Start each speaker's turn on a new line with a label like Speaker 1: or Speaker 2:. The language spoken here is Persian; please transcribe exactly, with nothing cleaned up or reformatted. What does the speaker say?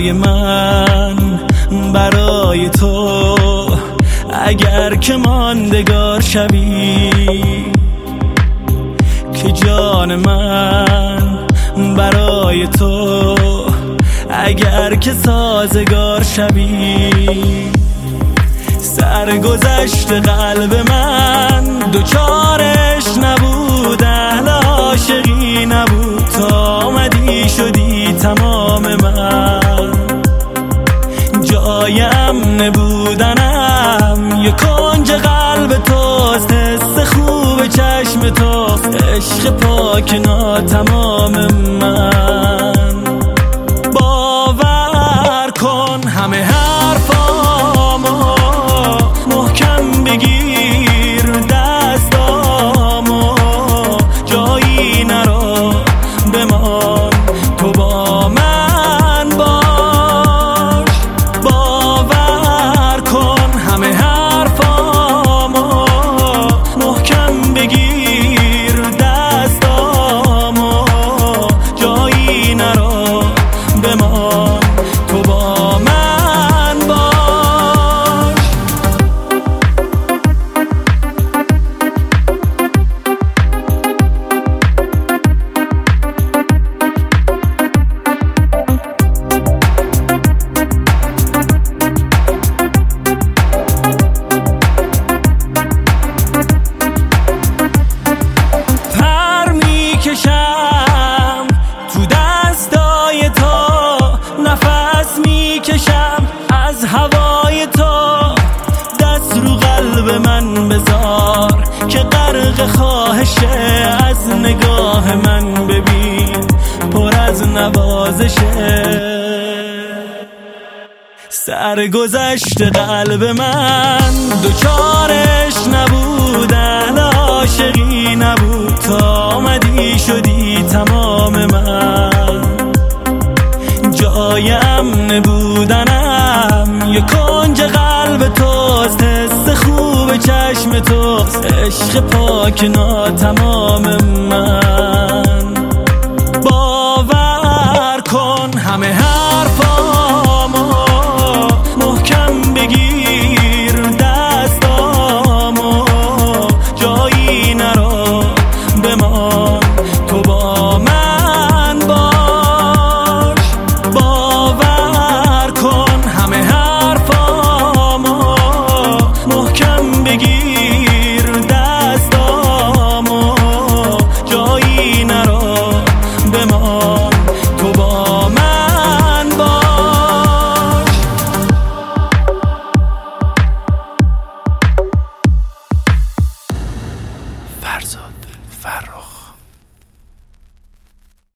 Speaker 1: برای من، برای تو، اگر که ماندگار شوی، که جان من برای تو، اگر که سازگار شوی. سرگذشت قلب من دوچارش نبود، اهل عاشقی نبود، تا آمدی شدی تمام من. جایم نبودنم یه کنج قلب توست، حس خوب چشم توست، عشق پاک ناتمام من. باور کن همه حرفامو محکم بگیر، دستامو جایی نرو، بمان تو با من باش. باور کن همه حرفامو محکم بگیر، دستامو جایی نرو، بمان تو با من باش. پر میکشم تو دستای تو، نفس میکشم از هوای تو. دست رو قلب من بذار که غرق خواهشه، از نگاه من ببین پر از نوازشه. سرگذشت قلب من دوچارش نبود، اهل عاشقی نبود، تا آمدی شدی تمام من. جایم نبودنم یه کنج قلب توست، حس خوب چشم توست، عشق پاک ناتمام من. باور کن همه حرفامو محکم بگیر، دستامو جایی نرو، بمان تو با من باش. باور کن همه حرفامو محکم بگیر، دستامو جایی نرو، بمان تو با من باش. فرزاد.